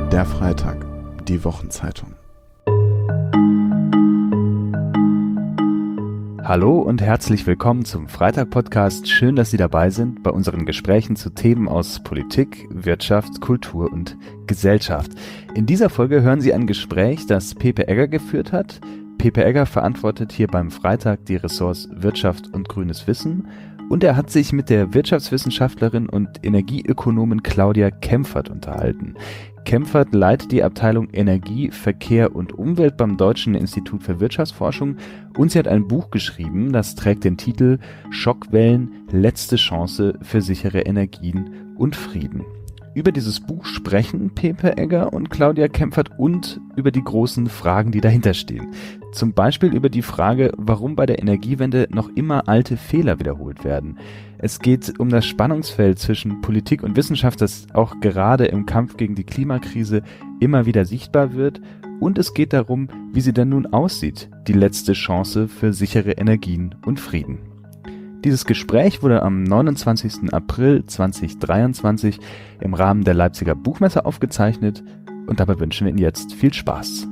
Der Freitag, die Wochenzeitung. Hallo und herzlich willkommen zum Freitag-Podcast. Schön, dass Sie dabei sind bei unseren Gesprächen zu Themen aus Politik, Wirtschaft, Kultur und Gesellschaft. In dieser Folge hören Sie ein Gespräch, das Pepe Egger geführt hat. Pepe Egger verantwortet hier beim Freitag die Ressorts Wirtschaft und Grünes Wissen. Und er hat sich mit der Wirtschaftswissenschaftlerin und Energieökonomin Claudia Kempfert unterhalten. Kempfert leitet die Abteilung Energie, Verkehr und Umwelt beim Deutschen Institut für Wirtschaftsforschung und sie hat ein Buch geschrieben, das trägt den Titel Schockwellen – Letzte Chance für sichere Energien und Frieden. Über dieses Buch sprechen Pepe Egger und Claudia Kempfert und über die großen Fragen, die dahinter stehen. Zum Beispiel über die Frage, warum bei der Energiewende noch immer alte Fehler wiederholt werden. Es geht um das Spannungsfeld zwischen Politik und Wissenschaft, das auch gerade im Kampf gegen die Klimakrise immer wieder sichtbar wird. Und es geht darum, wie sie denn nun aussieht, die letzte Chance für sichere Energien und Frieden. Dieses Gespräch wurde am 29. April 2023 im Rahmen der Leipziger Buchmesse aufgezeichnet und dabei wünschen wir Ihnen jetzt viel Spaß.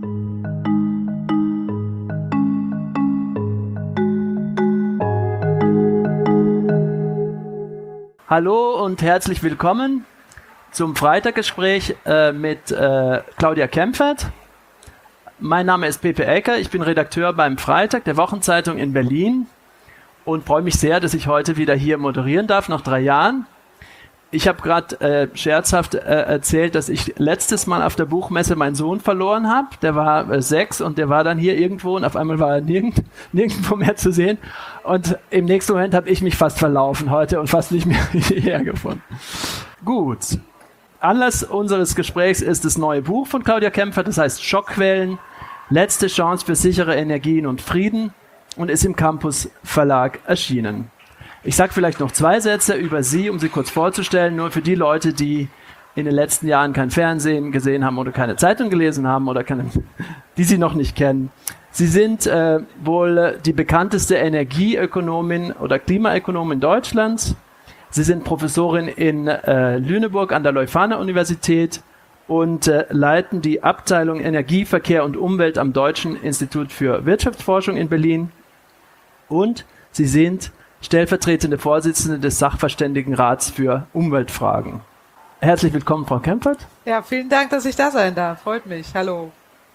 Hallo und herzlich willkommen zum Freitaggespräch mit Claudia Kempfert. Mein Name ist Pepe Egger, ich bin Redakteur beim Freitag, der Wochenzeitung in Berlin. Und freue mich sehr, dass ich heute wieder hier moderieren darf, nach 3 Jahren. Ich habe gerade scherzhaft erzählt, dass ich letztes Mal auf der Buchmesse meinen Sohn verloren habe. Der war 6 und der war dann hier irgendwo und auf einmal war er nirgendwo mehr zu sehen. Und im nächsten Moment habe ich mich fast verlaufen heute und fast nicht mehr hierher gefunden. Gut. Anlass unseres Gesprächs ist das neue Buch von Claudia Kempfert, das heißt Schockwellen – Letzte Chance für sichere Energien und Frieden. Und ist im Campus Verlag erschienen. Ich sage vielleicht noch 2 Sätze über sie, um sie kurz vorzustellen, nur für die Leute, die in den letzten Jahren kein Fernsehen gesehen haben oder keine Zeitung gelesen haben oder die sie noch nicht kennen. Sie sind wohl die bekannteste Energieökonomin oder Klimaökonomin Deutschlands. Sie sind Professorin in Lüneburg an der Leuphana-Universität und leiten die Abteilung Energie, Verkehr und Umwelt am Deutschen Institut für Wirtschaftsforschung in Berlin. Und Sie sind stellvertretende Vorsitzende des Sachverständigenrats für Umweltfragen. Herzlich willkommen, Frau Kempfert. Ja, vielen Dank, dass ich da sein darf. Freut mich. Hallo.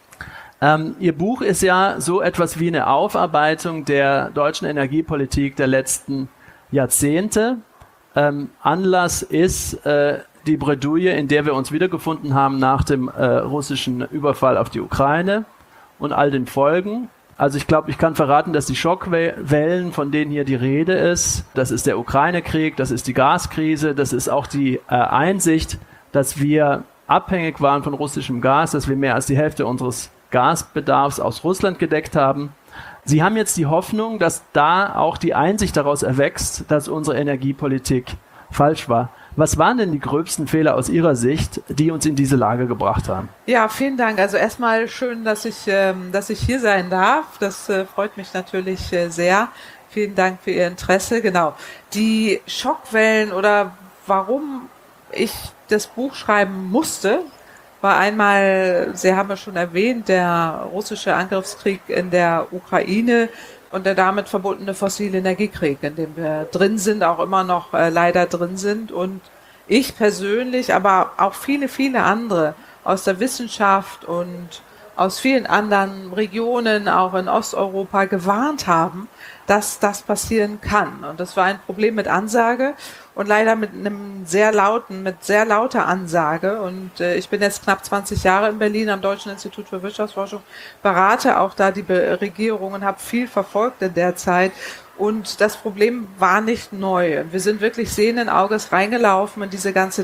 Ihr Buch ist ja so etwas wie eine Aufarbeitung der deutschen Energiepolitik der letzten Jahrzehnte. Anlass ist die Bredouille, in der wir uns wiedergefunden haben nach dem russischen Überfall auf die Ukraine und all den Folgen. Also ich glaube, ich kann verraten, dass die Schockwellen, von denen hier die Rede ist, das ist der Ukraine-Krieg, das ist die Gaskrise, das ist auch die Einsicht, dass wir abhängig waren von russischem Gas, dass wir mehr als die Hälfte unseres Gasbedarfs aus Russland gedeckt haben. Sie haben jetzt die Hoffnung, dass da auch die Einsicht daraus erwächst, dass unsere Energiepolitik falsch war. Was waren denn die gröbsten Fehler aus Ihrer Sicht, die uns in diese Lage gebracht haben? Ja, vielen Dank. Also erstmal schön, dass ich hier sein darf. Das freut mich natürlich sehr. Vielen Dank für Ihr Interesse. Genau. Die Schockwellen oder warum ich das Buch schreiben musste, war einmal, Sie haben ja schon erwähnt, der russische Angriffskrieg in der Ukraine und der damit verbundene fossile Energiekrieg, in dem wir drin sind, auch immer noch leider drin sind. Und ich persönlich, aber auch viele, viele andere aus der Wissenschaft und aus vielen anderen Regionen, auch in Osteuropa, gewarnt haben, dass das passieren kann. Und das war ein Problem mit Ansage und leider mit sehr lauter Ansage. Und ich bin jetzt knapp 20 Jahre in Berlin am Deutschen Institut für Wirtschaftsforschung, berate auch da die Regierung und habe viel verfolgt in der Zeit. Und das Problem war nicht neu. Wir sind wirklich sehenden Auges reingelaufen in diese ganze,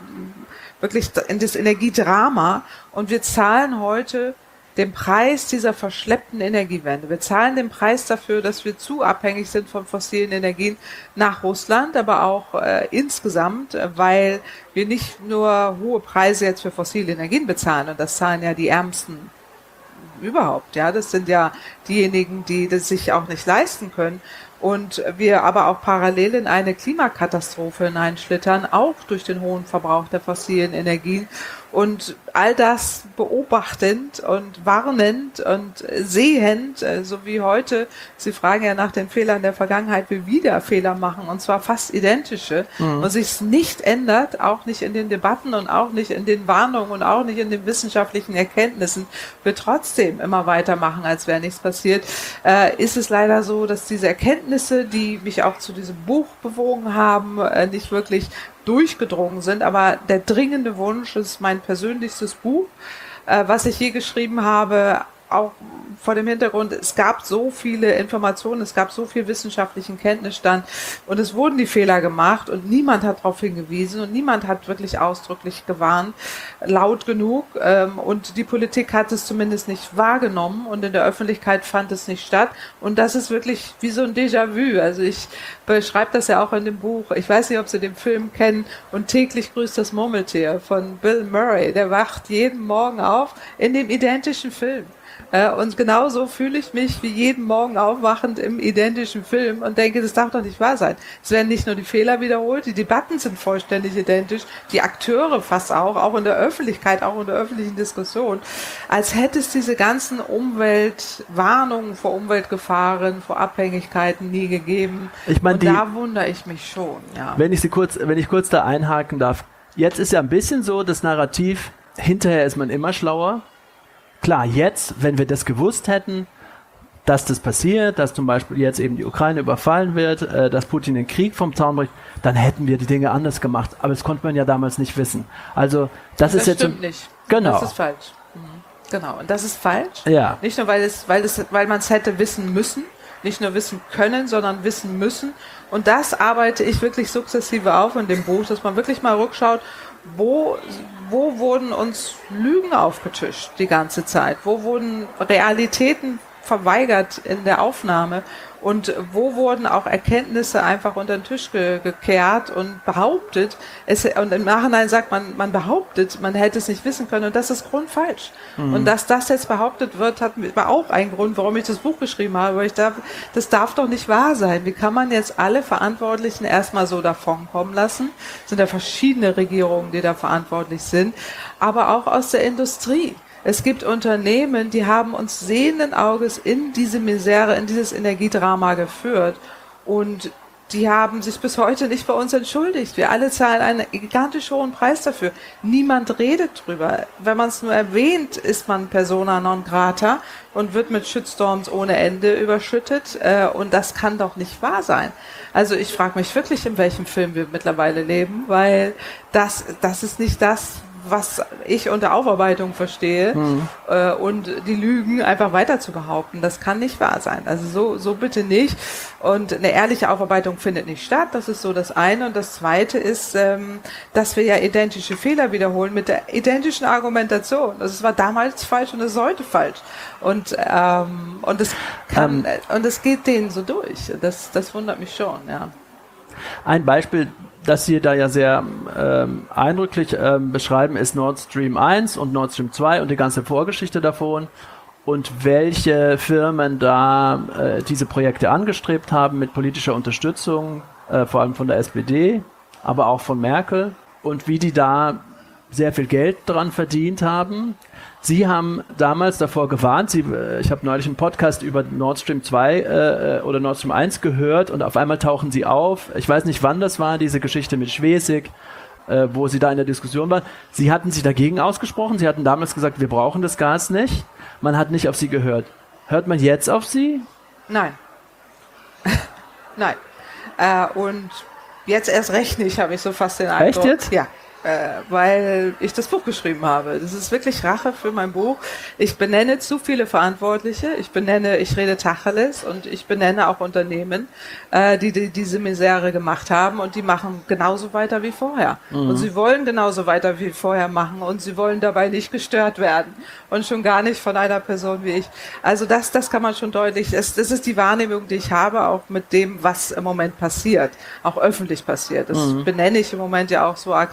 wirklich in das Energiedrama. Und wir zahlen heute den Preis dieser verschleppten Energiewende. Wir zahlen den Preis dafür, dass wir zu abhängig sind von fossilen Energien nach Russland, aber auch insgesamt, weil wir nicht nur hohe Preise jetzt für fossile Energien bezahlen, und das zahlen ja die Ärmsten überhaupt, ja, das sind ja diejenigen, die das sich auch nicht leisten können, und wir aber auch parallel in eine Klimakatastrophe hineinschlittern, auch durch den hohen Verbrauch der fossilen Energien. Und all das beobachtend und warnend und sehend, so wie heute, Sie fragen ja nach den Fehlern der Vergangenheit, wie wieder Fehler machen, und zwar fast identische, und sich es nicht ändert, auch nicht in den Debatten und auch nicht in den Warnungen und auch nicht in den wissenschaftlichen Erkenntnissen, wir trotzdem immer weitermachen, als wäre nichts passiert, ist es leider so, dass diese Erkenntnisse, die mich auch zu diesem Buch bewogen haben, nicht wirklich durchgedrungen sind, aber der dringende Wunsch, das ist mein persönlichstes Buch, was ich je geschrieben habe, auch vor dem Hintergrund, es gab so viele Informationen, es gab so viel wissenschaftlichen Kenntnisstand und es wurden die Fehler gemacht und niemand hat darauf hingewiesen und niemand hat wirklich ausdrücklich gewarnt, laut genug, und die Politik hat es zumindest nicht wahrgenommen und in der Öffentlichkeit fand es nicht statt und das ist wirklich wie so ein Déjà-vu. Also ich beschreibe das ja auch in dem Buch, ich weiß nicht, ob Sie den Film kennen, und täglich grüßt das Murmeltier von Bill Murray, der wacht jeden Morgen auf in dem identischen Film. Und genauso fühle ich mich wie jeden Morgen aufwachend im identischen Film und denke, das darf doch nicht wahr sein. Es werden nicht nur die Fehler wiederholt, die Debatten sind vollständig identisch, die Akteure fast auch in der Öffentlichkeit, auch in der öffentlichen Diskussion, als hätte es diese ganzen Umweltwarnungen vor Umweltgefahren, vor Abhängigkeiten nie gegeben. Ich meine, da wundere ich mich schon. Ja. Wenn ich kurz da einhaken darf, jetzt ist ja ein bisschen so das Narrativ, hinterher ist man immer schlauer. Klar, jetzt, wenn wir das gewusst hätten, dass das passiert, dass zum Beispiel jetzt eben die Ukraine überfallen wird, dass Putin den Krieg vom Zaun bricht, dann hätten wir die Dinge anders gemacht. Aber das konnte man ja damals nicht wissen. Also das ist jetzt stimmt nicht. Genau. Das ist falsch. Genau. Und das ist falsch. Ja. Nicht nur, weil man es hätte wissen müssen, nicht nur wissen können, sondern wissen müssen. Und das arbeite ich wirklich sukzessive auf in dem Buch, dass man wirklich mal rückschaut, wo wurden uns Lügen aufgetischt die ganze Zeit? Wo wurden Realitäten verweigert in der Aufnahme? Und wo wurden auch Erkenntnisse einfach unter den Tisch gekehrt und behauptet, und im Nachhinein sagt man behauptet, man hätte es nicht wissen können und das ist grundfalsch. Und dass das jetzt behauptet wird, war auch ein Grund, warum ich das Buch geschrieben habe, weil das darf doch nicht wahr sein. Wie kann man jetzt alle Verantwortlichen erstmal so davonkommen lassen? Es sind ja verschiedene Regierungen, die da verantwortlich sind, aber auch aus der Industrie. Es gibt Unternehmen, die haben uns sehenden Auges in diese Misere, in dieses Energiedrama geführt und die haben sich bis heute nicht bei uns entschuldigt. Wir alle zahlen einen gigantisch hohen Preis dafür. Niemand redet drüber. Wenn man es nur erwähnt, ist man persona non grata und wird mit Shitstorms ohne Ende überschüttet und das kann doch nicht wahr sein. Also ich frage mich wirklich, in welchem Film wir mittlerweile leben, weil das ist nicht das, was ich unter Aufarbeitung verstehe, und die Lügen einfach weiter zu behaupten, das kann nicht wahr sein. Also so bitte nicht. Und eine ehrliche Aufarbeitung findet nicht statt. Das ist so das eine. Und das zweite ist, dass wir ja identische Fehler wiederholen mit der identischen Argumentation. Das war damals falsch und es ist heute falsch. Und es geht denen so durch. Das wundert mich schon, ja. Ein Beispiel, das Sie da ja sehr eindrücklich beschreiben, ist Nord Stream 1 und Nord Stream 2 und die ganze Vorgeschichte davon und welche Firmen da diese Projekte angestrebt haben mit politischer Unterstützung, vor allem von der SPD, aber auch von Merkel und wie die da sehr viel Geld dran verdient haben. Sie haben damals davor gewarnt, ich habe neulich einen Podcast über Nord Stream 2 oder Nord Stream 1 gehört und auf einmal tauchen sie auf. Ich weiß nicht, wann das war, diese Geschichte mit Schwesig, wo sie da in der Diskussion waren. Sie hatten sich dagegen ausgesprochen. Sie hatten damals gesagt, wir brauchen das Gas nicht. Man hat nicht auf sie gehört. Hört man jetzt auf sie? Nein. Nein. Und jetzt erst recht nicht, habe ich so fast den Eindruck. Echt jetzt? Ja. Weil ich das Buch geschrieben habe. Das ist wirklich Rache für mein Buch. Ich benenne zu viele Verantwortliche. Ich rede Tacheles und ich benenne auch Unternehmen, die diese Misere gemacht haben und die machen genauso weiter wie vorher. Und sie wollen genauso weiter wie vorher machen und sie wollen dabei nicht gestört werden und schon gar nicht von einer Person wie ich. Also das kann man schon deutlich, das ist die Wahrnehmung, die ich habe, auch mit dem, was im Moment passiert, auch öffentlich passiert. Das benenne ich im Moment ja auch so aktiv.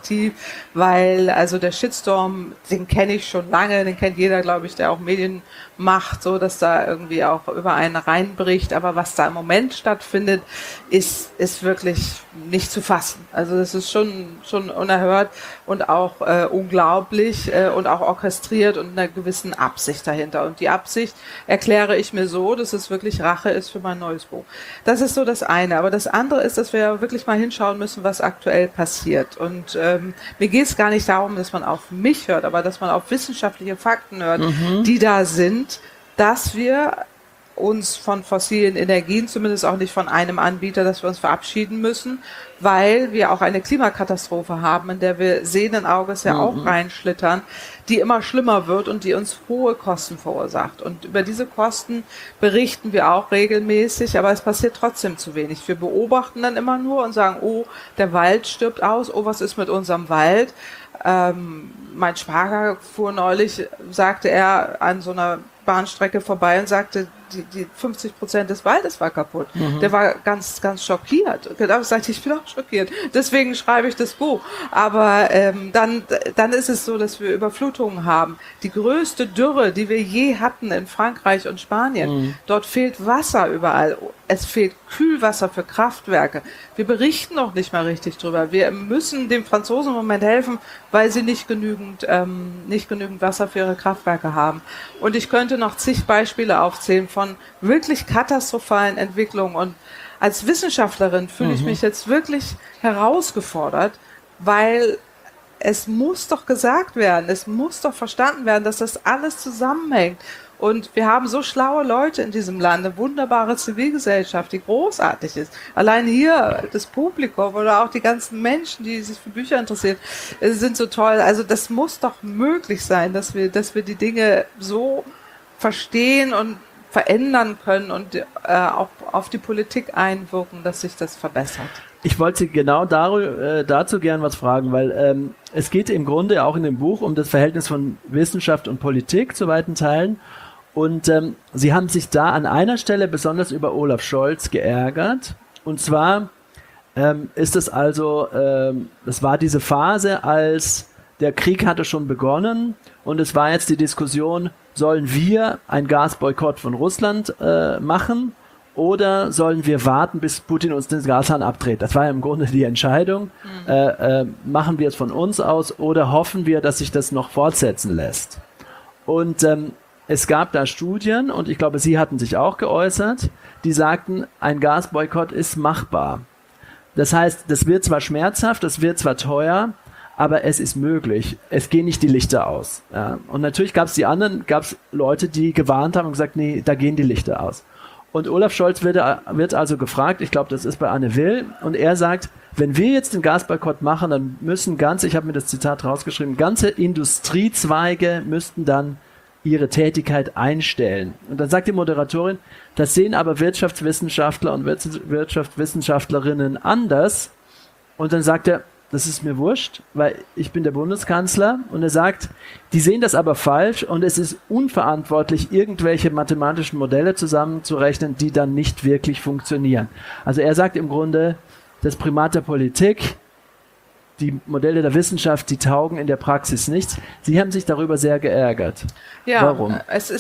weil also der Shitstorm, den kenne ich schon lange, den kennt jeder, glaube ich, der auch Medien macht, so dass da irgendwie auch über einen reinbricht, aber was da im Moment stattfindet, ist wirklich nicht zu fassen. Also das ist schon unerhört und auch unglaublich und auch orchestriert und einer gewissen Absicht dahinter. Und die Absicht erkläre ich mir so, dass es wirklich Rache ist für mein neues Buch. Das ist so das eine. Aber das andere ist, dass wir wirklich mal hinschauen müssen, was aktuell passiert. Und mir geht es gar nicht darum, dass man auf mich hört, aber dass man auf wissenschaftliche Fakten hört, die da sind, dass wir uns von fossilen Energien, zumindest auch nicht von einem Anbieter, dass wir uns verabschieden müssen, weil wir auch eine Klimakatastrophe haben, in der wir sehenden Auges ja auch reinschlittern, die immer schlimmer wird und die uns hohe Kosten verursacht. Und über diese Kosten berichten wir auch regelmäßig, aber es passiert trotzdem zu wenig. Wir beobachten dann immer nur und sagen, oh, der Wald stirbt aus, oh, was ist mit unserem Wald? Mein Schwager fuhr neulich, sagte er, an so einer Bahnstrecke vorbei und sagte, die 50% des Waldes war kaputt. Der war ganz, ganz schockiert. Da sagte ich bin auch schockiert. Deswegen schreibe ich das Buch. Aber dann ist es so, dass wir Überflutungen haben. Die größte Dürre, die wir je hatten in Frankreich und Spanien. Dort fehlt Wasser überall. Es fehlt Kühlwasser für Kraftwerke. Wir berichten noch nicht mal richtig drüber. Wir müssen den Franzosen im Moment helfen, weil sie nicht genügend Wasser für ihre Kraftwerke haben. Und ich könnte noch zig Beispiele aufzählen von wirklich katastrophalen Entwicklungen. Und als Wissenschaftlerin fühle ich mich jetzt wirklich herausgefordert, weil es muss doch gesagt werden, es muss doch verstanden werden, dass das alles zusammenhängt. Und wir haben so schlaue Leute in diesem Land, eine wunderbare Zivilgesellschaft, die großartig ist. Allein hier das Publikum oder auch die ganzen Menschen, die sich für Bücher interessieren, sind so toll. Also das muss doch möglich sein, dass wir die Dinge so verstehen und verändern können und auch auf die Politik einwirken, dass sich das verbessert. Ich wollte Sie genau dazu gern was fragen, weil es geht im Grunde auch in dem Buch um das Verhältnis von Wissenschaft und Politik zu weiten Teilen. Und Sie haben sich da an einer Stelle besonders über Olaf Scholz geärgert. Und zwar ist es also, es war diese Phase, als der Krieg hatte schon begonnen und es war jetzt die Diskussion, sollen wir einen Gasboykott von Russland machen oder sollen wir warten, bis Putin uns den Gashahn abdreht? Das war ja im Grunde die Entscheidung. Machen wir es von uns aus oder hoffen wir, dass sich das noch fortsetzen lässt? Und es gab da Studien, und ich glaube, Sie hatten sich auch geäußert, die sagten, ein Gasboykott ist machbar. Das heißt, das wird zwar schmerzhaft, das wird zwar teuer, aber es ist möglich. Es gehen nicht die Lichter aus. Ja. Und natürlich gab es Leute, die gewarnt haben und gesagt, nee, da gehen die Lichter aus. Und Olaf Scholz wird also gefragt, ich glaube, das ist bei Anne Will, und er sagt, wenn wir jetzt den Gasboykott machen, dann müssen ich habe mir das Zitat rausgeschrieben, ganze Industriezweige müssten dann ihre Tätigkeit einstellen. Und dann sagt die Moderatorin, das sehen aber Wirtschaftswissenschaftler und Wirtschaftswissenschaftlerinnen anders. Und dann sagt er, das ist mir wurscht, weil ich bin der Bundeskanzler, und er sagt, die sehen das aber falsch und es ist unverantwortlich, irgendwelche mathematischen Modelle zusammenzurechnen, die dann nicht wirklich funktionieren. Also er sagt im Grunde, das Primat der Politik, die Modelle der Wissenschaft, die taugen in der Praxis nichts. Sie haben sich darüber sehr geärgert. Ja, warum?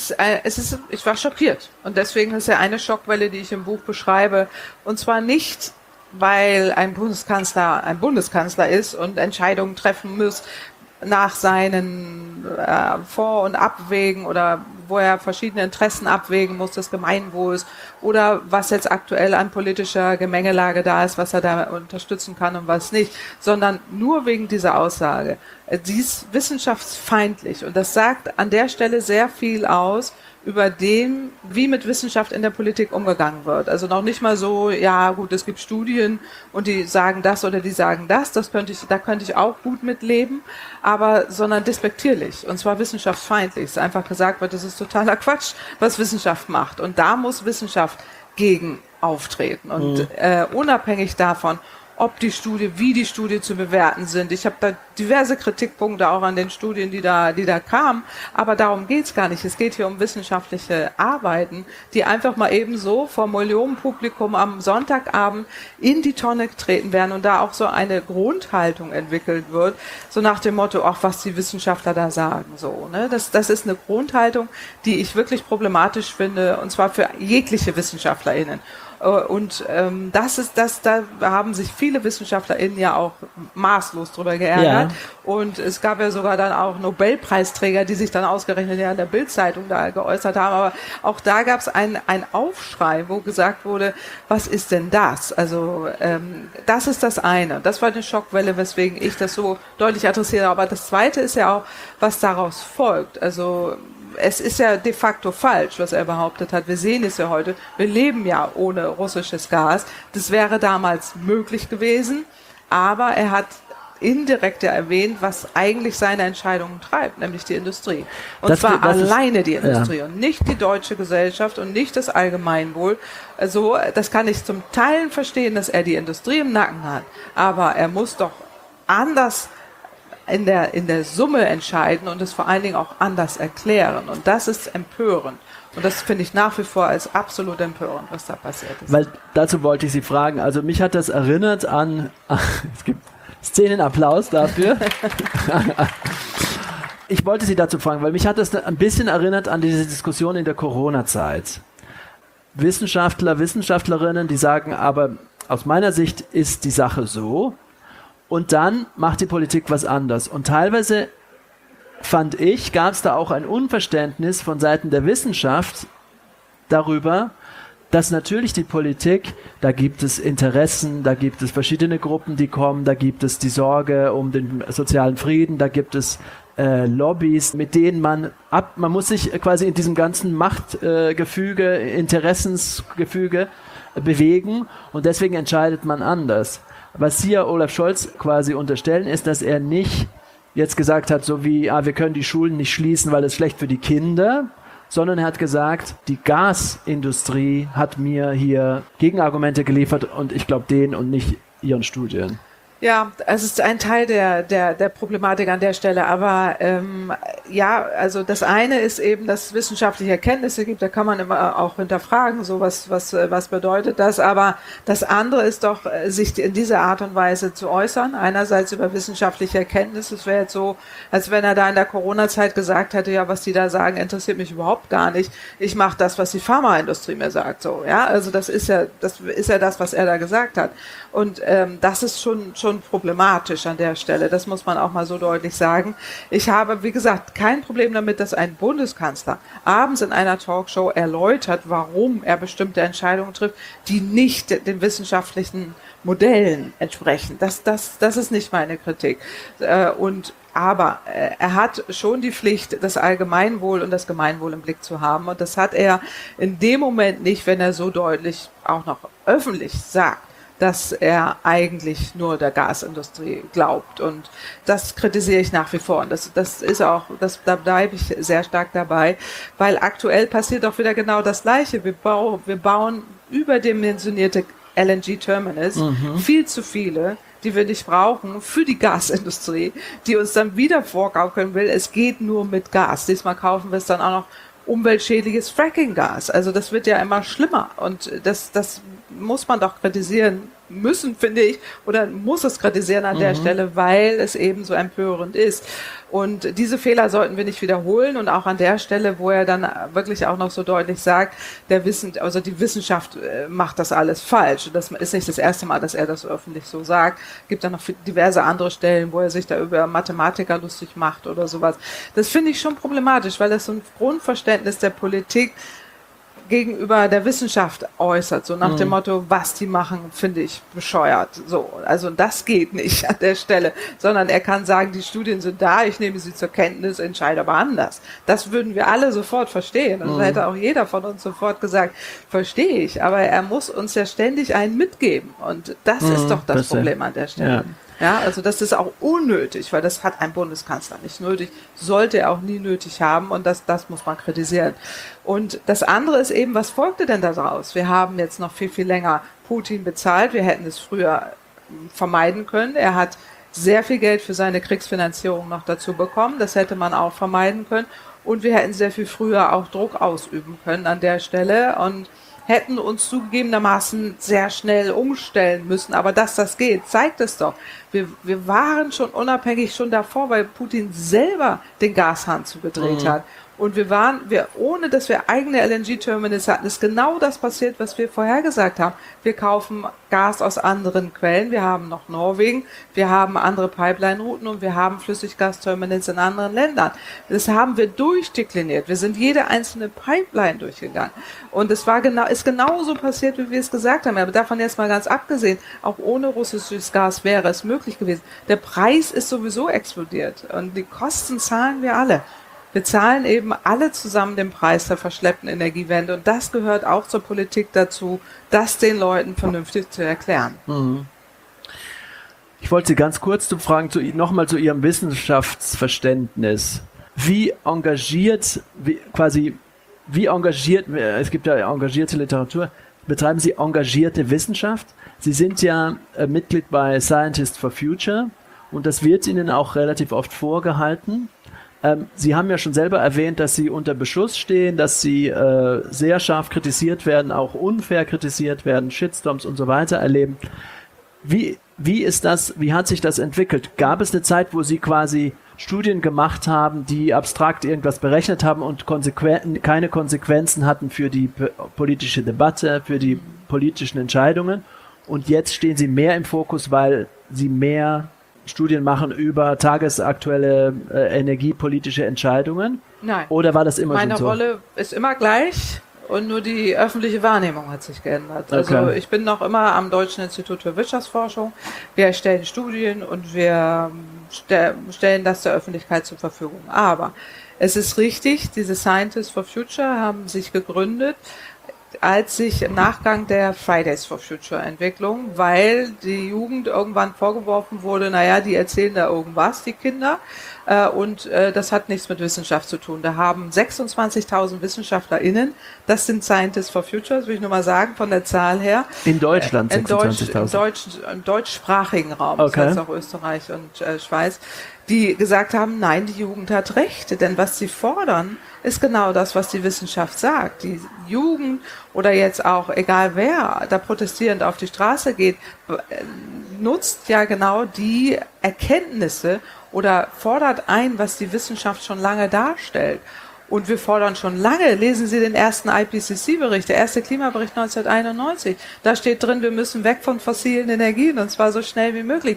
Ich war schockiert. Und deswegen ist ja eine Schockwelle, die ich im Buch beschreibe. Und zwar nicht, weil ein Bundeskanzler ist und Entscheidungen treffen muss nach seinen Vor- und Abwägen oder wo er verschiedene Interessen abwägen muss, des Gemeinwohls oder was jetzt aktuell an politischer Gemengelage da ist, was er da unterstützen kann und was nicht, sondern nur wegen dieser Aussage. Sie ist wissenschaftsfeindlich und das sagt an der Stelle sehr viel aus über dem, wie mit Wissenschaft in der Politik umgegangen wird. Also noch nicht mal so, ja gut, es gibt Studien und die sagen das oder die sagen das, da könnte ich auch gut mitleben, sondern despektierlich und zwar wissenschaftsfeindlich. Es einfach gesagt wird, das ist totaler Quatsch, was Wissenschaft macht. Und da muss Wissenschaft gegen auftreten. Und unabhängig davon, wie die Studie zu bewerten sind. Ich habe da diverse Kritikpunkte auch an den Studien, die da kamen, aber darum geht's gar nicht. Es geht hier um wissenschaftliche Arbeiten, die einfach mal eben so vor Millionenpublikum am Sonntagabend in die Tonne treten werden und da auch so eine Grundhaltung entwickelt wird, so nach dem Motto, ach, was die Wissenschaftler da sagen, so, ne? Das ist eine Grundhaltung, die ich wirklich problematisch finde, und zwar für jegliche WissenschaftlerInnen. Und da haben sich viele WissenschaftlerInnen ja auch maßlos drüber geärgert. Ja. Und es gab ja sogar dann auch Nobelpreisträger, die sich dann ausgerechnet in der Bild-Zeitung da geäußert haben. Aber auch da gab es einen Aufschrei, wo gesagt wurde, was ist denn das? Also das ist das eine. Das war eine Schockwelle, weswegen ich das so deutlich adressiere. Aber das Zweite ist ja auch, was daraus folgt. Also es ist ja de facto falsch, was er behauptet hat. Wir sehen es ja heute. Wir leben ja ohne russisches Gas. Das wäre damals möglich gewesen, aber er hat indirekt ja erwähnt, was eigentlich seine Entscheidungen treibt, nämlich die Industrie. Und das zwar alleine die Industrie und nicht die deutsche Gesellschaft und nicht das Allgemeinwohl. Also das kann ich zum Teil verstehen, dass er die Industrie im Nacken hat, aber er muss doch anders in der Summe entscheiden und es vor allen Dingen auch anders erklären. Und das ist empörend. Und das finde ich nach wie vor als absolut empörend, was da passiert ist. Weil dazu wollte ich Sie fragen. Also mich hat das erinnert an, es gibt Szenenapplaus dafür. Ich wollte Sie dazu fragen, weil mich hat das ein bisschen erinnert an diese Diskussion in der Corona-Zeit. Wissenschaftler, Wissenschaftlerinnen, die sagen, aber aus meiner Sicht ist die Sache so, und dann macht die Politik was anderes. Und teilweise, fand ich, gab es da auch ein Unverständnis von Seiten der Wissenschaft darüber, dass natürlich die Politik, da gibt es Interessen, da gibt es verschiedene Gruppen, die kommen, da gibt es die Sorge um den sozialen Frieden, da gibt es Lobbys, mit denen man muss sich quasi in diesem ganzen Machtgefüge, Interessensgefüge bewegen, und deswegen entscheidet man anders. Was Sie ja Olaf Scholz quasi unterstellen, ist, dass er nicht jetzt gesagt hat, so wie, wir können die Schulen nicht schließen, weil es schlecht für die Kinder, sondern er hat gesagt, die Gasindustrie hat mir hier Gegenargumente geliefert und ich glaube denen und nicht ihren Studien. Ja, es ist ein Teil der Problematik an der Stelle, aber also das eine ist eben, dass es wissenschaftliche Erkenntnisse gibt, da kann man immer auch hinterfragen, so was bedeutet das, aber das andere ist doch, sich in dieser Art und Weise zu äußern, einerseits über wissenschaftliche Erkenntnisse. Es wäre jetzt so, als wenn er da in der Corona-Zeit gesagt hätte, ja, was die da sagen, interessiert mich überhaupt gar nicht, ich mache das, was die Pharmaindustrie mir sagt, so, ja, also das ist ja das, was er da gesagt hat, und das ist schon problematisch an der Stelle. Das muss man auch mal so deutlich sagen. Ich habe, wie gesagt, kein Problem damit, dass ein Bundeskanzler abends in einer Talkshow erläutert, warum er bestimmte Entscheidungen trifft, die nicht den wissenschaftlichen Modellen entsprechen. Das ist nicht meine Kritik. Aber er hat schon die Pflicht, das Allgemeinwohl und das Gemeinwohl im Blick zu haben. Und das hat er in dem Moment nicht, wenn er so deutlich auch noch öffentlich sagt, dass er eigentlich nur der Gasindustrie glaubt. Und das kritisiere ich nach wie vor. Und das ist auch, da bleibe ich sehr stark dabei, weil aktuell passiert auch wieder genau das Gleiche. Wir bauen überdimensionierte LNG-Terminals, viel zu viele, die wir nicht brauchen, für die Gasindustrie, die uns dann wieder vorgaukeln will, es geht nur mit Gas. Diesmal kaufen wir es dann auch noch umweltschädliches Fracking-Gas. Also das wird ja immer schlimmer, und das muss man doch kritisieren müssen, finde ich, oder muss es kritisieren an der Stelle, weil es eben so empörend ist. Und diese Fehler sollten wir nicht wiederholen, und auch an der Stelle, wo er dann wirklich auch noch so deutlich sagt, die Wissenschaft macht das alles falsch. Und das ist nicht das erste Mal, dass er das öffentlich so sagt. Es gibt dann noch diverse andere Stellen, wo er sich da über Mathematiker lustig macht oder sowas. Das finde ich schon problematisch, weil das so ein Grundverständnis der Politik gegenüber der Wissenschaft äußert, so nach dem Motto, was die machen, finde ich bescheuert. So, also das geht nicht an der Stelle, sondern er kann sagen, die Studien sind da, ich nehme sie zur Kenntnis, entscheide aber anders. Das würden wir alle sofort verstehen. Und da hätte auch jeder von uns sofort gesagt, verstehe ich, aber er muss uns ja ständig einen mitgeben. Und das ist doch das Problem an der Stelle. Ja. Ja, also das ist auch unnötig, weil das hat ein Bundeskanzler nicht nötig, sollte er auch nie nötig haben, und das muss man kritisieren. Und das andere ist eben, was folgte denn daraus? Wir haben jetzt noch viel, viel länger Putin bezahlt, wir hätten es früher vermeiden können. Er hat sehr viel Geld für seine Kriegsfinanzierung noch dazu bekommen. Das hätte man auch vermeiden können. Und wir hätten sehr viel früher auch Druck ausüben können an der Stelle und hätten uns zugegebenermaßen sehr schnell umstellen müssen. Aber dass das geht, zeigt es doch. Wir waren schon unabhängig schon davor, weil Putin selber den Gashahn zugedreht hat. Und ohne dass wir eigene LNG-Terminals hatten, ist genau das passiert, was wir vorhergesagt haben. Wir kaufen Gas aus anderen Quellen. Wir haben noch Norwegen, wir haben andere Pipeline-Routen und wir haben Flüssiggasterminals in anderen Ländern. Das haben wir durchdekliniert. Wir sind jede einzelne Pipeline durchgegangen. Und es ist genauso passiert, wie wir es gesagt haben. Aber davon jetzt mal ganz abgesehen, auch ohne russisches Gas wäre es möglich gewesen. Der Preis ist sowieso explodiert und die Kosten zahlen wir alle. Wir zahlen eben alle zusammen den Preis der verschleppten Energiewende und das gehört auch zur Politik dazu, das den Leuten vernünftig zu erklären. Ich wollte Sie ganz kurz fragen, nochmal zu Ihrem Wissenschaftsverständnis. Wie engagiert, es gibt ja engagierte Literatur, betreiben Sie engagierte Wissenschaft? Sie sind ja Mitglied bei Scientists for Future und das wird Ihnen auch relativ oft vorgehalten. Sie haben ja schon selber erwähnt, dass Sie unter Beschuss stehen, dass Sie sehr scharf kritisiert werden, auch unfair kritisiert werden, Shitstorms und so weiter erleben. Wie hat sich das entwickelt? Gab es eine Zeit, wo Sie quasi Studien gemacht haben, die abstrakt irgendwas berechnet haben und keine Konsequenzen hatten für die politische Debatte, für die politischen Entscheidungen? Und jetzt stehen Sie mehr im Fokus, weil Sie mehr Studien machen über tagesaktuelle energiepolitische Entscheidungen? Nein. Oder war das immer schon so? Meine Rolle ist immer gleich und nur die öffentliche Wahrnehmung hat sich geändert. Okay. Also ich bin noch immer am Deutschen Institut für Wirtschaftsforschung. Wir erstellen Studien und wir stellen das der Öffentlichkeit zur Verfügung. Aber es ist richtig, diese Scientists for Future haben sich gegründet, als sich im Nachgang der Fridays for Future Entwicklung, weil die Jugend irgendwann vorgeworfen wurde, naja, die erzählen da irgendwas, die Kinder, und das hat nichts mit Wissenschaft zu tun. Da haben 26.000 WissenschaftlerInnen, das sind Scientists for Future, das will ich nur mal sagen, von der Zahl her. In Deutschland 26.000? Im deutschsprachigen Raum, okay. Das heißt auch Österreich und Schweiz, die gesagt haben, nein, die Jugend hat Recht, denn was sie fordern, ist genau das, was die Wissenschaft sagt. Die Jugend oder jetzt auch, egal wer da protestierend auf die Straße geht, nutzt ja genau die Erkenntnisse oder fordert ein, was die Wissenschaft schon lange darstellt. Und wir fordern schon lange, lesen Sie den ersten IPCC-Bericht, der erste Klimabericht 1991. Da steht drin, wir müssen weg von fossilen Energien und zwar so schnell wie möglich.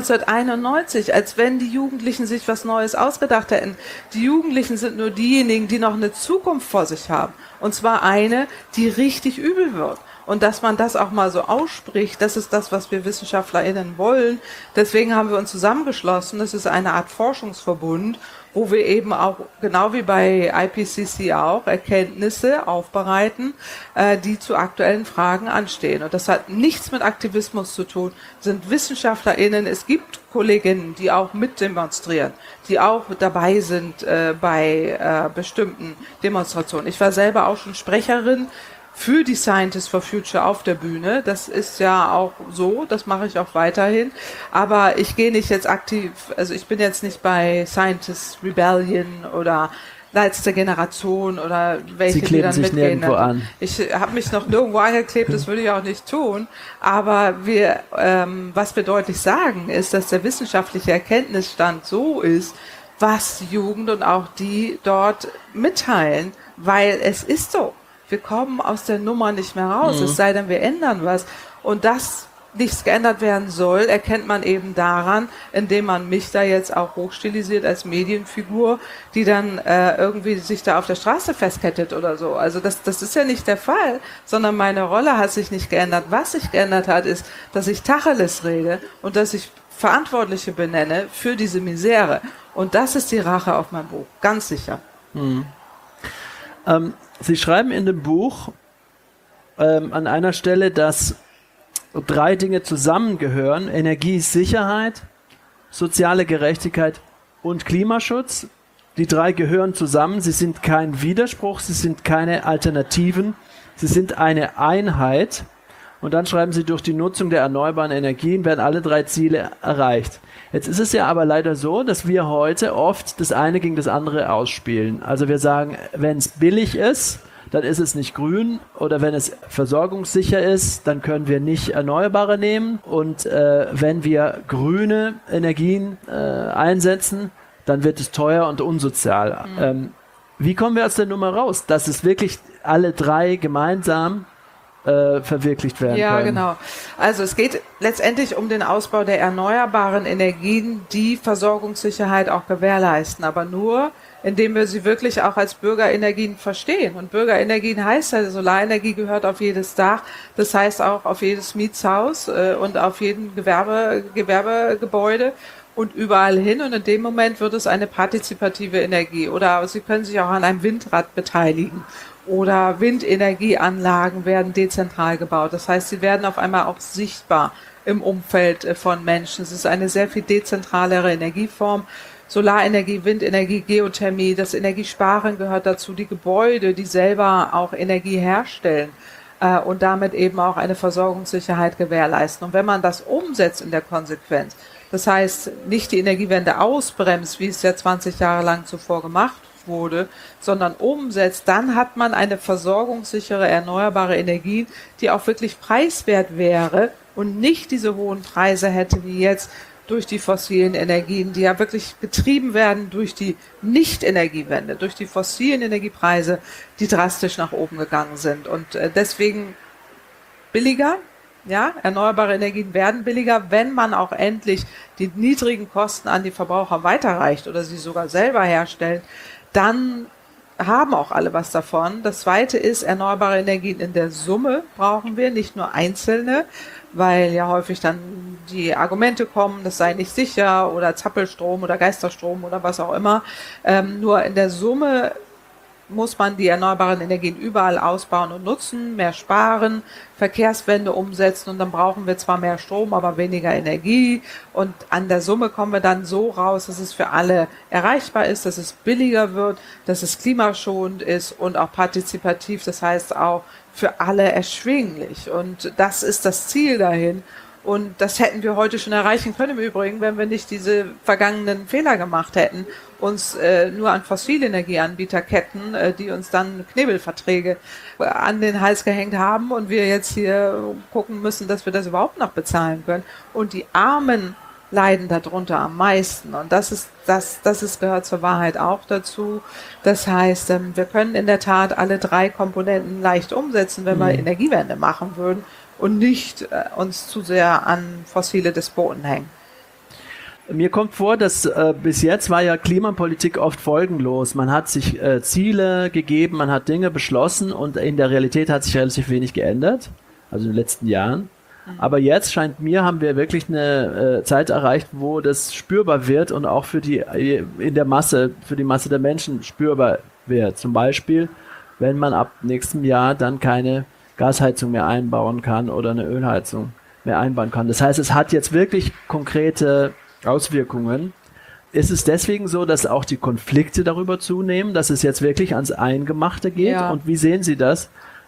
1991, als wenn die Jugendlichen sich was Neues ausgedacht hätten. Die Jugendlichen sind nur diejenigen, die noch eine Zukunft vor sich haben. Und zwar eine, die richtig übel wird. Und dass man das auch mal so ausspricht, das ist das, was wir WissenschaftlerInnen wollen. Deswegen haben wir uns zusammengeschlossen. Das ist eine Art Forschungsverbund, wo wir eben auch, genau wie bei IPCC auch, Erkenntnisse aufbereiten, die zu aktuellen Fragen anstehen. Und das hat nichts mit Aktivismus zu tun, sind WissenschaftlerInnen. Es gibt Kolleginnen, die auch mitdemonstrieren, die auch dabei sind bei bestimmten Demonstrationen. Ich war selber auch schon Sprecherin für die Scientists for Future auf der Bühne. Das ist ja auch so, das mache ich auch weiterhin. Aber ich gehe nicht jetzt aktiv, also ich bin jetzt nicht bei Scientists Rebellion oder letzte Generation oder welche, Sie kleben die dann sich mitgehen. nirgendwo an. Ich habe mich noch nirgendwo angeklebt, das würde ich auch nicht tun. Aber was wir deutlich sagen, ist, dass der wissenschaftliche Erkenntnisstand so ist, was die Jugend und auch die dort mitteilen, weil es ist so. Wir kommen aus der Nummer nicht mehr raus, es sei denn, wir ändern was. Und dass nichts geändert werden soll, erkennt man eben daran, indem man mich da jetzt auch hochstilisiert als Medienfigur, die dann irgendwie sich da auf der Straße festkettet oder so. Also das ist ja nicht der Fall, sondern meine Rolle hat sich nicht geändert. Was sich geändert hat, ist, dass ich Tacheles rede und dass ich Verantwortliche benenne für diese Misere. Und das ist die Rache auf mein Buch, ganz sicher. Sie schreiben in dem Buch an einer Stelle, dass 3 Dinge zusammengehören: Energiesicherheit, soziale Gerechtigkeit und Klimaschutz. Die 3 gehören zusammen, sie sind kein Widerspruch, sie sind keine Alternativen, sie sind eine Einheit. Und dann schreiben sie, durch die Nutzung der erneuerbaren Energien werden alle 3 Ziele erreicht. Jetzt ist es ja aber leider so, dass wir heute oft das eine gegen das andere ausspielen. Also wir sagen, wenn es billig ist, dann ist es nicht grün, oder wenn es versorgungssicher ist, dann können wir nicht Erneuerbare nehmen, und wenn wir grüne Energien einsetzen, dann wird es teuer und unsozial. Wie kommen wir aus der Nummer raus, dass es wirklich alle 3 gemeinsam verwirklicht werden können? Ja, genau. Also es geht letztendlich um den Ausbau der erneuerbaren Energien, die Versorgungssicherheit auch gewährleisten, aber nur, indem wir sie wirklich auch als Bürgerenergien verstehen. Und Bürgerenergien heißt ja, Solarenergie gehört auf jedes Dach, das heißt auch auf jedes Mietshaus und auf jeden Gewerbegebäude und überall hin. Und in dem Moment wird es eine partizipative Energie. Oder Sie können sich auch an einem Windrad beteiligen. Oder Windenergieanlagen werden dezentral gebaut. Das heißt, sie werden auf einmal auch sichtbar im Umfeld von Menschen. Es ist eine sehr viel dezentralere Energieform. Solarenergie, Windenergie, Geothermie, das Energiesparen gehört dazu, die Gebäude, die selber auch Energie herstellen und damit eben auch eine Versorgungssicherheit gewährleisten. Und wenn man das umsetzt in der Konsequenz, das heißt, nicht die Energiewende ausbremst, wie es ja 20 Jahre lang zuvor gemacht wurde, sondern umsetzt, dann hat man eine versorgungssichere, erneuerbare Energie, die auch wirklich preiswert wäre und nicht diese hohen Preise hätte wie jetzt durch die fossilen Energien, die ja wirklich getrieben werden durch die Nicht-Energiewende, durch die fossilen Energiepreise, die drastisch nach oben gegangen sind. Und deswegen billiger, ja, erneuerbare Energien werden billiger, wenn man auch endlich die niedrigen Kosten an die Verbraucher weiterreicht oder sie sogar selber herstellt, dann haben auch alle was davon. Das Zweite ist, erneuerbare Energien in der Summe brauchen wir, nicht nur einzelne, weil ja häufig dann die Argumente kommen, das sei nicht sicher oder Zappelstrom oder Geisterstrom oder was auch immer. Nur in der Summe muss man die erneuerbaren Energien überall ausbauen und nutzen, mehr sparen, Verkehrswende umsetzen, und dann brauchen wir zwar mehr Strom, aber weniger Energie, und an der Summe kommen wir dann so raus, dass es für alle erreichbar ist, dass es billiger wird, dass es klimaschonend ist und auch partizipativ, das heißt auch für alle erschwinglich, und das ist das Ziel dahin. Und das hätten wir heute schon erreichen können im Übrigen, wenn wir nicht diese vergangenen Fehler gemacht hätten, uns nur an fossile Energieanbieter ketten, die uns dann Knebelverträge an den Hals gehängt haben und wir jetzt hier gucken müssen, dass wir das überhaupt noch bezahlen können. Und die Armen leiden darunter am meisten. Und das gehört zur Wahrheit auch dazu. Das heißt, wir können in der Tat alle 3 Komponenten leicht umsetzen, wenn wir Energiewende machen würden und nicht uns zu sehr an fossile Despoten hängen. Mir kommt vor, dass bis jetzt war ja Klimapolitik oft folgenlos. Man hat sich Ziele gegeben, man hat Dinge beschlossen, und in der Realität hat sich relativ wenig geändert, also in den letzten Jahren. Aber jetzt scheint mir, haben wir wirklich eine Zeit erreicht, wo das spürbar wird und auch für die Masse der Menschen spürbar wird. Zum Beispiel, wenn man ab nächstem Jahr dann keine Gasheizung mehr einbauen kann oder eine Ölheizung mehr einbauen kann. Das heißt, es hat jetzt wirklich konkrete Auswirkungen. Ist es deswegen so, dass auch die Konflikte darüber zunehmen, dass es jetzt wirklich ans Eingemachte geht? Ja. Und wie sehen Sie das?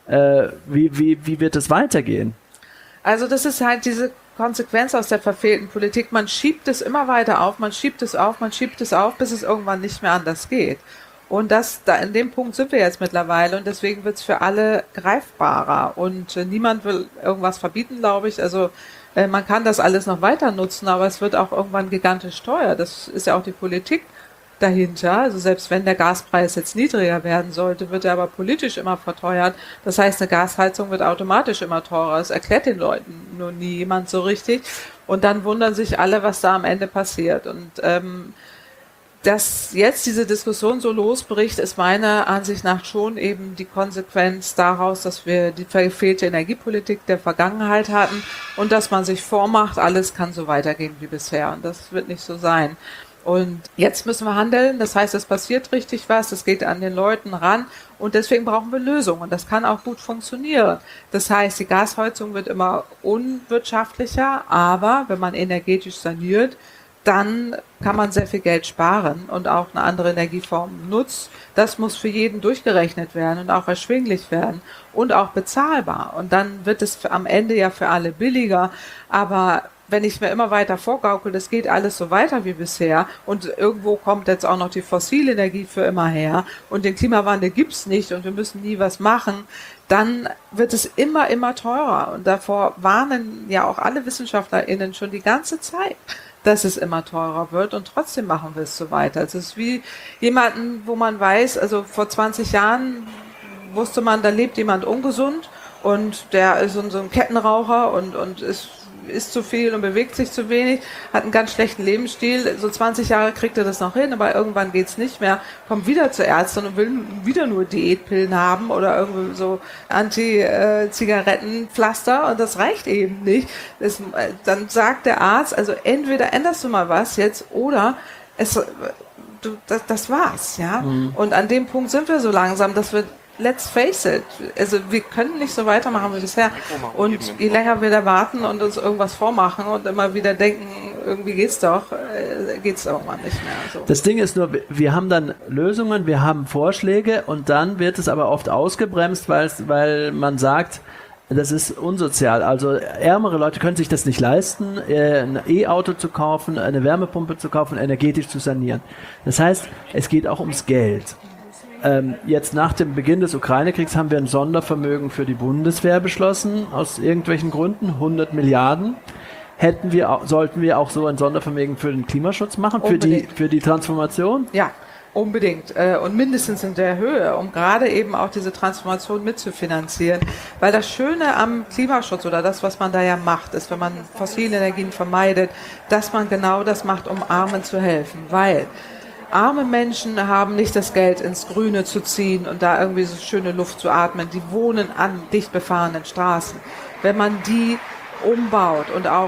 Wie wird es weitergehen? Also das ist halt diese Konsequenz aus der verfehlten Politik. Man schiebt es immer weiter auf, man schiebt es auf, bis es irgendwann nicht mehr anders geht. Und in dem Punkt sind wir jetzt mittlerweile, und deswegen wird es für alle greifbarer. Und niemand will irgendwas verbieten, glaube ich. Also man kann das alles noch weiter nutzen, aber es wird auch irgendwann gigantisch teuer. Das ist ja auch die Politik dahinter. Also selbst wenn der Gaspreis jetzt niedriger werden sollte, wird er aber politisch immer verteuert. Das heißt, eine Gasheizung wird automatisch immer teurer. Das erklärt den Leuten nur nie jemand so richtig. Und dann wundern sich alle, was da am Ende passiert. Und dass jetzt diese Diskussion so losbricht, ist meiner Ansicht nach schon eben die Konsequenz daraus, dass wir die verfehlte Energiepolitik der Vergangenheit hatten und dass man sich vormacht, alles kann so weitergehen wie bisher. Und das wird nicht so sein. Und jetzt müssen wir handeln, das heißt, es passiert richtig was, es geht an den Leuten ran, und deswegen brauchen wir Lösungen, und das kann auch gut funktionieren. Das heißt, die Gasheizung wird immer unwirtschaftlicher, aber wenn man energetisch saniert, dann kann man sehr viel Geld sparen und auch eine andere Energieform nutzt. Das muss für jeden durchgerechnet werden und auch erschwinglich werden und auch bezahlbar. Und dann wird es am Ende ja für alle billiger. Aber wenn ich mir immer weiter vorgaukel, das geht alles so weiter wie bisher und irgendwo kommt jetzt auch noch die fossile Energie für immer her und den Klimawandel gibt's nicht und wir müssen nie was machen, dann wird es immer, immer teurer. Und davor warnen ja auch alle WissenschaftlerInnen schon die ganze Zeit, dass es immer teurer wird und trotzdem machen wir es so weiter. Also es ist wie jemanden, wo man weiß, also vor 20 Jahren wusste man, da lebt jemand ungesund und der ist so ein Kettenraucher und isst zu viel und bewegt sich zu wenig, hat einen ganz schlechten Lebensstil. So 20 Jahre kriegt er das noch hin, aber irgendwann geht's nicht mehr, kommt wieder zur Ärztin und will wieder nur Diätpillen haben oder irgendwie so Anti-Zigarettenpflaster und das reicht eben nicht. Dann sagt der Arzt, also entweder änderst du mal was jetzt oder das war's, ja. Und an dem Punkt sind wir so langsam, dass wir let's face it, also wir können nicht so weitermachen wie bisher und je länger wir da warten und uns irgendwas vormachen und immer wieder denken, irgendwie geht's irgendwann nicht mehr. So. Das Ding ist nur, wir haben dann Lösungen, wir haben Vorschläge und dann wird es aber oft ausgebremst, weil man sagt, das ist unsozial. Also ärmere Leute können sich das nicht leisten, ein E-Auto zu kaufen, eine Wärmepumpe zu kaufen, energetisch zu sanieren. Das heißt, es geht auch ums Geld. Jetzt nach dem Beginn des Ukraine-Kriegs haben wir ein Sondervermögen für die Bundeswehr beschlossen, aus irgendwelchen Gründen, 100 Milliarden. Sollten wir auch so ein Sondervermögen für den Klimaschutz machen, für die Transformation? Ja, unbedingt. Und mindestens in der Höhe, um gerade eben auch diese Transformation mitzufinanzieren. Weil das Schöne am Klimaschutz oder das, was man da ja macht, ist, wenn man fossile Energien vermeidet, dass man genau das macht, um Armen zu helfen. Weil arme Menschen haben nicht das Geld, ins Grüne zu ziehen und da irgendwie so schöne Luft zu atmen. Die wohnen an dicht befahrenen Straßen. Wenn man die umbaut und auch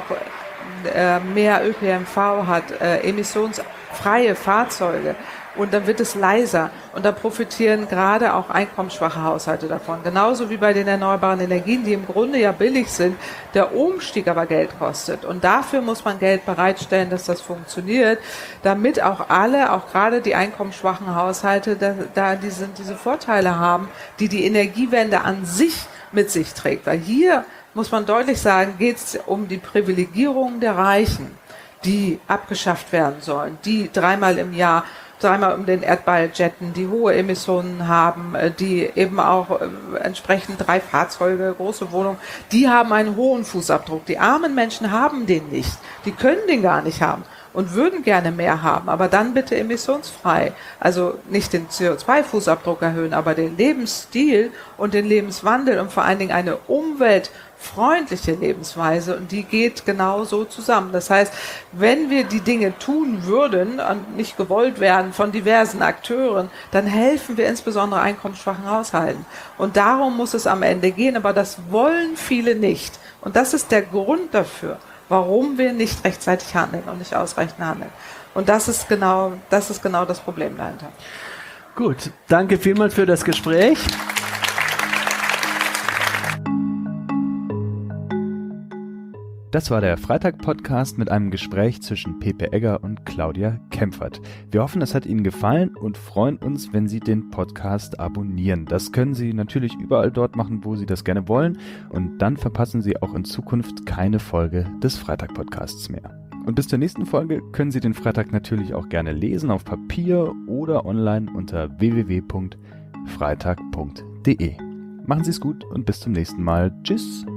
mehr ÖPNV hat, emissionsfreie Fahrzeuge, und dann wird es leiser und da profitieren gerade auch einkommensschwache Haushalte davon. Genauso wie bei den erneuerbaren Energien, die im Grunde ja billig sind, der Umstieg aber Geld kostet. Und dafür muss man Geld bereitstellen, dass das funktioniert, damit auch alle, auch gerade die einkommensschwachen Haushalte, diese Vorteile haben, die Energiewende an sich mit sich trägt. Weil hier, muss man deutlich sagen, geht es um die Privilegierung der Reichen, die abgeschafft werden sollen, die dreimal um den Erdball jetten, die hohe Emissionen haben, die eben auch entsprechend 3 Fahrzeuge, große Wohnungen, die haben einen hohen Fußabdruck. Die armen Menschen haben den nicht. Die können den gar nicht haben und würden gerne mehr haben, aber dann bitte emissionsfrei. Also nicht den CO2-Fußabdruck erhöhen, aber den Lebensstil und den Lebenswandel und vor allen Dingen eine umweltfreundliche Lebensweise und die geht genau so zusammen. Das heißt, wenn wir die Dinge tun würden und nicht gewollt werden von diversen Akteuren, dann helfen wir insbesondere einkommensschwachen Haushalten. Und darum muss es am Ende gehen, aber das wollen viele nicht. Und das ist der Grund dafür, warum wir nicht rechtzeitig handeln und nicht ausreichend handeln. Und das ist genau das Problem dahinter. Gut, danke vielmals für das Gespräch. Das war der Freitag-Podcast mit einem Gespräch zwischen Pepe Egger und Claudia Kempfert. Wir hoffen, es hat Ihnen gefallen und freuen uns, wenn Sie den Podcast abonnieren. Das können Sie natürlich überall dort machen, wo Sie das gerne wollen. Und dann verpassen Sie auch in Zukunft keine Folge des Freitag-Podcasts mehr. Und bis zur nächsten Folge können Sie den Freitag natürlich auch gerne lesen auf Papier oder online unter www.freitag.de. Machen Sie es gut und bis zum nächsten Mal. Tschüss!